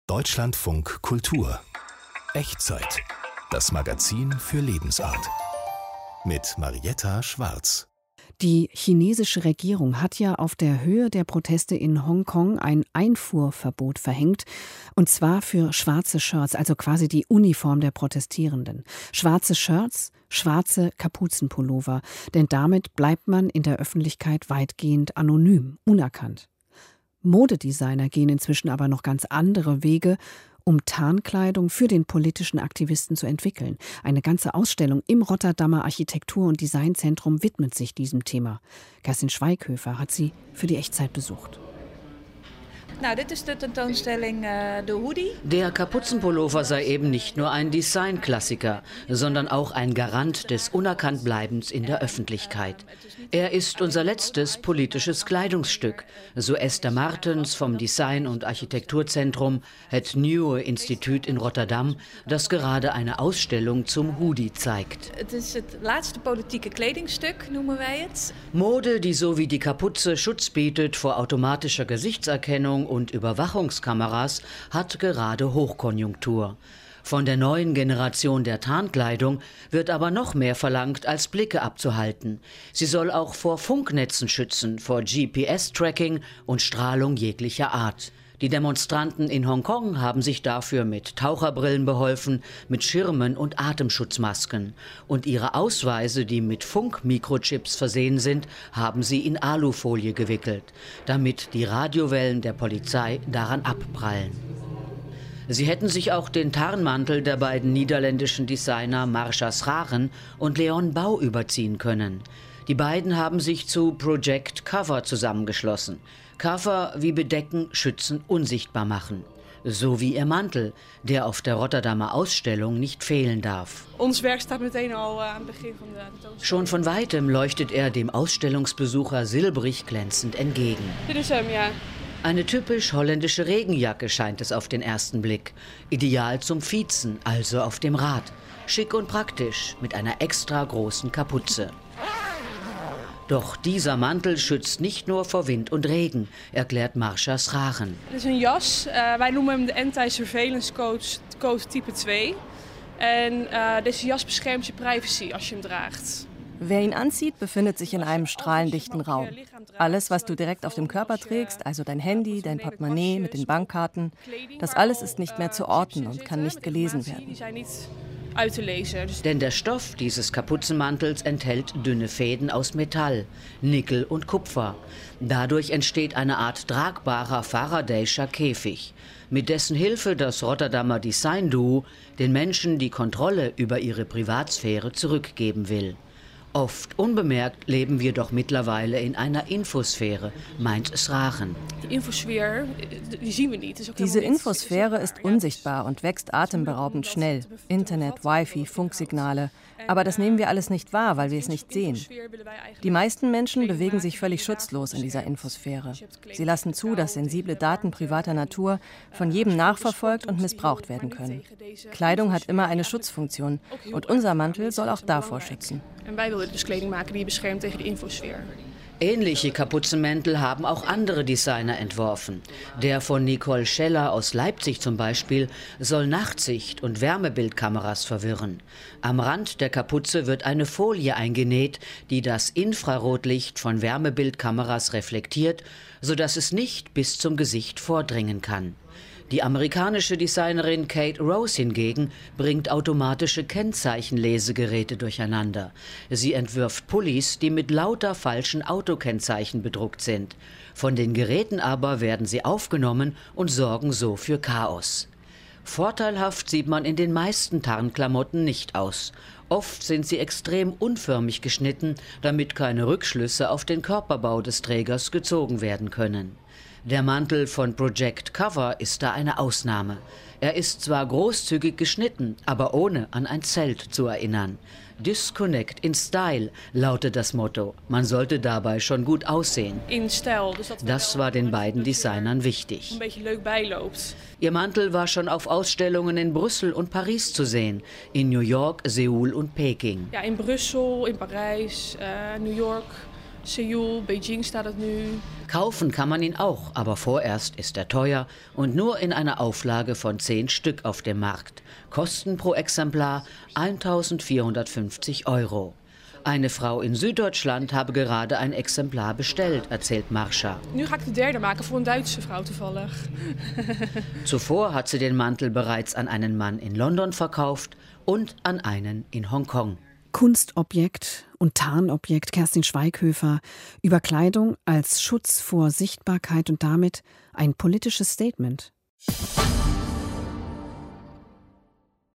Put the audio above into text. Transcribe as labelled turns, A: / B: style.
A: Deutschlandfunk Kultur. Echtzeit. Das Magazin für Lebensart. Mit Marietta Schwarz.
B: Die chinesische Regierung hat ja auf der Höhe der Proteste in Hongkong ein Einfuhrverbot verhängt. Und zwar für schwarze Shirts, also quasi die Uniform der Protestierenden. Schwarze Shirts, schwarze Kapuzenpullover. Denn damit bleibt man in der Öffentlichkeit weitgehend anonym, unerkannt. Modedesigner gehen inzwischen aber noch ganz andere Wege, um Tarnkleidung für den politischen Aktivisten zu entwickeln. Eine ganze Ausstellung im Rotterdamer Architektur- und Designzentrum widmet sich diesem Thema. Kerstin Schweighöfer hat sie für die Echtzeit besucht.
C: Dit is de tentoonstelling de hoodie.
D: Der Kapuzenpullover sei eben nicht nur ein Designklassiker, sondern auch ein Garant des Unerkanntbleibens in der Öffentlichkeit. Er ist unser letztes politisches Kleidungsstück, so Esther Martens vom Design- und Architekturzentrum Het Nieuwe Instituut in Rotterdam, das gerade eine Ausstellung zum Hoodie zeigt.
C: Het is het laatste politieke kledingstuk, noemen wij het.
D: Mode, die so wie die Kapuze Schutz bietet vor automatischer Gesichtserkennung und Überwachungskameras, hat gerade Hochkonjunktur. Von der neuen Generation der Tarnkleidung wird aber noch mehr verlangt, als Blicke abzuhalten. Sie soll auch vor Funknetzen schützen, vor GPS-Tracking und Strahlung jeglicher Art. Die Demonstranten in Hongkong haben sich dafür mit Taucherbrillen beholfen, mit Schirmen und Atemschutzmasken. Und ihre Ausweise, die mit Funkmikrochips versehen sind, haben sie in Alufolie gewickelt, damit die Radiowellen der Polizei daran abprallen. Sie hätten sich auch den Tarnmantel der beiden niederländischen Designer Marcia Schraren und Leon Bau überziehen können. Die beiden haben sich zu Project Cover zusammengeschlossen. Cover wie bedecken, schützen, unsichtbar machen. So wie ihr Mantel, der auf der Rotterdamer Ausstellung nicht fehlen darf. Schon von weitem leuchtet er dem Ausstellungsbesucher silbrig glänzend entgegen. Eine typisch holländische Regenjacke scheint es auf den ersten Blick. Ideal zum Fiezen, also auf dem Rad. Schick und praktisch, mit einer extra großen Kapuze. Doch dieser Mantel schützt nicht nur vor Wind und Regen, erklärt Marcia Schraren.
E: Het is een jas. Wij noemen hem de Anti-Surveillance Code type 2. En deze jas beschermt je privacy als je hem draagt.
F: Wer ihn anzieht, befindet sich in einem strahlendichten Raum. Alles, was du direkt auf dem Körper trägst, also dein Handy, dein Portemonnaie mit den Bankkarten, das alles ist nicht mehr zu orten und kann nicht gelesen werden.
D: Denn der Stoff dieses Kapuzenmantels enthält dünne Fäden aus Metall, Nickel und Kupfer. Dadurch entsteht eine Art tragbarer Faradayscher Käfig, mit dessen Hilfe das Rotterdamer Design-Duo den Menschen die Kontrolle über ihre Privatsphäre zurückgeben will. Oft unbemerkt leben wir doch mittlerweile in einer Infosphäre, meint Schraren.
F: Diese Infosphäre ist unsichtbar und wächst atemberaubend schnell. Internet, Wi-Fi, Funksignale. Aber das nehmen wir alles nicht wahr, weil wir es nicht sehen. Die meisten Menschen bewegen sich völlig schutzlos in dieser Infosphäre. Sie lassen zu, dass sensible Daten privater Natur von jedem nachverfolgt und missbraucht werden können. Kleidung hat immer eine Schutzfunktion und unser Mantel soll auch davor schützen.
E: En wij willen dus kleding maken die beschermt tegen die infosfeer.
D: Ähnliche Kapuzenmäntel haben auch andere Designer entworfen. Der von Nicole Scheller aus Leipzig zum Beispiel soll Nachtsicht und Wärmebildkameras verwirren. Am Rand der Kapuze wird eine Folie eingenäht, die das Infrarotlicht von Wärmebildkameras reflektiert, sodass es nicht bis zum Gesicht vordringen kann. Die amerikanische Designerin Kate Rose hingegen bringt automatische Kennzeichenlesegeräte durcheinander. Sie entwirft Pullis, die mit lauter falschen Autokennzeichen bedruckt sind. Von den Geräten aber werden sie aufgenommen und sorgen so für Chaos. Vorteilhaft sieht man in den meisten Tarnklamotten nicht aus. Oft sind sie extrem unförmig geschnitten, damit keine Rückschlüsse auf den Körperbau des Trägers gezogen werden können. Der Mantel von Project Cover ist da eine Ausnahme. Er ist zwar großzügig geschnitten, aber ohne an ein Zelt zu erinnern. Disconnect in Style lautet das Motto. Man sollte dabei schon gut aussehen. Das war den beiden Designern wichtig. Ihr Mantel war schon auf Ausstellungen in Brüssel und Paris zu sehen, in New York, Seoul und Peking.
E: Ja, in Brüssel, in Parijs, New York. Seoul, Beijing staat het nu.
D: Kaufen kann man ihn auch, aber vorerst ist er teuer und nur in einer Auflage von 10 Stück auf dem Markt. Kosten pro Exemplar 1.450 €. Eine Frau in Süddeutschland habe gerade ein Exemplar bestellt, erzählt Marsha.
E: Nu ga ik de derde maken voor een Duitse vrouw toevallig.
D: Zuvor hat sie den Mantel bereits an einen Mann in London verkauft und an einen in Hongkong.
B: Kunstobjekt und Tarnobjekt, Kerstin Schweighöfer, über Kleidung als Schutz vor Sichtbarkeit und damit ein politisches Statement.